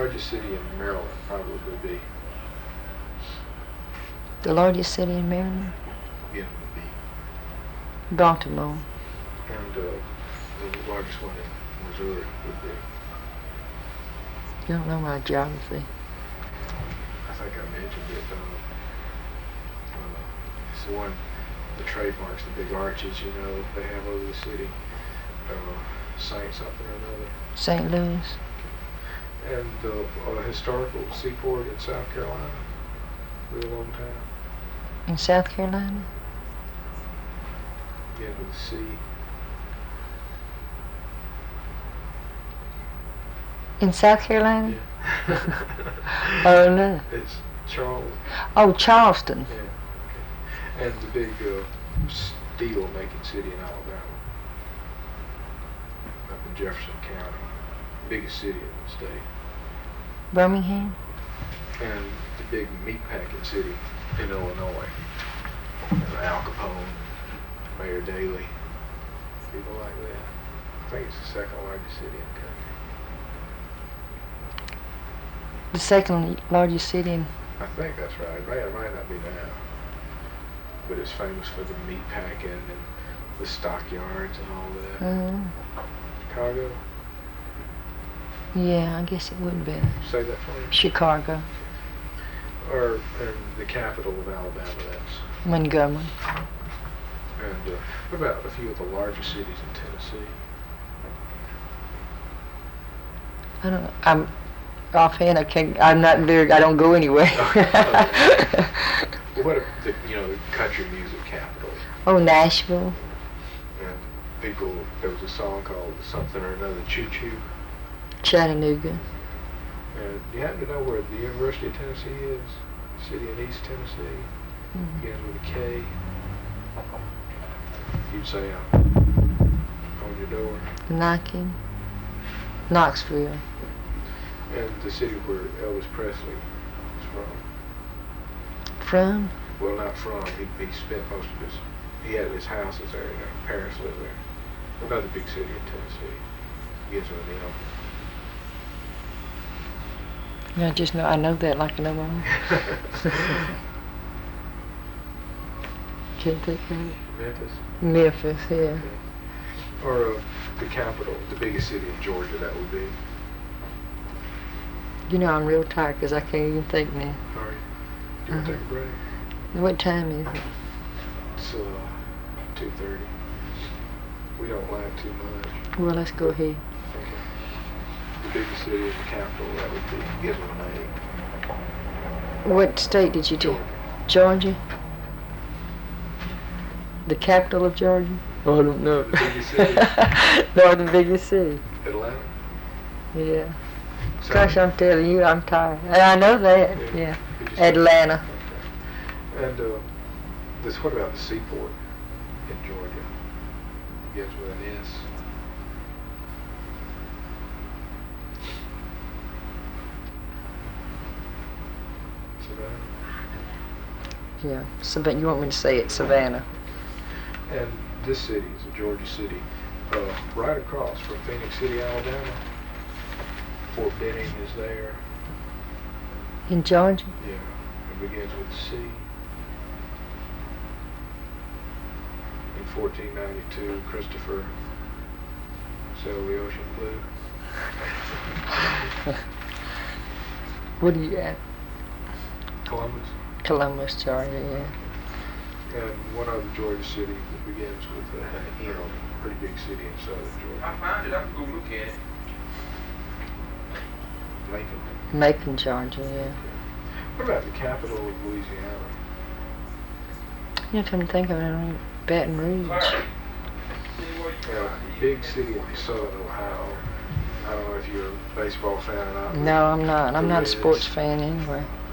largest city in Maryland probably would be? The largest city in Maryland? Beginning with B. Baltimore. And the largest one in Missouri would be? You don't know my geography. I think I mentioned it. It's the one, the trademarks, the big arches, you know, they have over the city. Saint something or another. St. Louis. And the historical seaport in South Carolina. Real long time. In South Carolina? Again with the C. In South Carolina? Yeah. Oh, no. It's Charles. Oh, Charleston. Yeah. Okay. And the big steel making city in Alabama. Up in Jefferson County. Biggest city in the state. Birmingham? And the big meat packing city in Illinois. Al Capone, Mayor Daley, people like that. I think it's the second largest city in the country. The second largest city in... I think that's right. It might not be now. But it's famous for the meat packing and the stockyards and all that. Chicago? Yeah, I guess it would be. Say that for me. Chicago. Or the capital of Alabama, that's. Montgomery. And what about a few of the largest cities in Tennessee? I don't know. I'm offhand. I don't go anywhere. What the country music capital? Oh, Nashville. And there was a song called something or another, Choo Choo. Chattanooga. And you happen to know where the University of Tennessee is? City in East Tennessee. Begins with a K. You'd say on your door. Knocking. Knoxville. And the city where Elvis Presley is from. From? Well, not from. He spent most of he had his houses there. Parents lived there. Another big city in Tennessee. Begins with an M. I know that like I know my own. Can't think of it. Memphis? Memphis, yeah. Okay. Or the capital, the biggest city in Georgia, that would be? You know, I'm real tired because I can't even think now. All right. Do you want to take a break? What time is it? It's 2:30. We don't lag too much. Well, let's go ahead. Okay. The biggest city in the capital, that would be, give them a name. What state did you do? Georgia? The capital of Georgia? Oh, I don't know. The biggest city? No, the biggest city. Atlanta? Yeah. Gosh, I'm telling you, I'm tired. I know that, yeah. Atlanta. Okay. And what about the seaport in Georgia? Begins with an S. Yeah, Savannah. You want me to say it, Savannah? And this city is a Georgia city, right across from Phoenix City, Alabama. Fort Benning is there. In Georgia? Yeah, it begins with C. In 1492, Christopher sailed the ocean blue. What are you at? Columbus. Columbus, Georgia, yeah. And one other Georgia city that begins with an M, pretty big city in southern Georgia. I found it. I can go look at it. Macon. Macon, Georgia, yeah. What about the capital of Louisiana? You have to think of it, Baton Rouge. Big city in southern Ohio. I don't know if you're a baseball fan or not. No, I'm not. I'm not a Reds. sports fan anyway.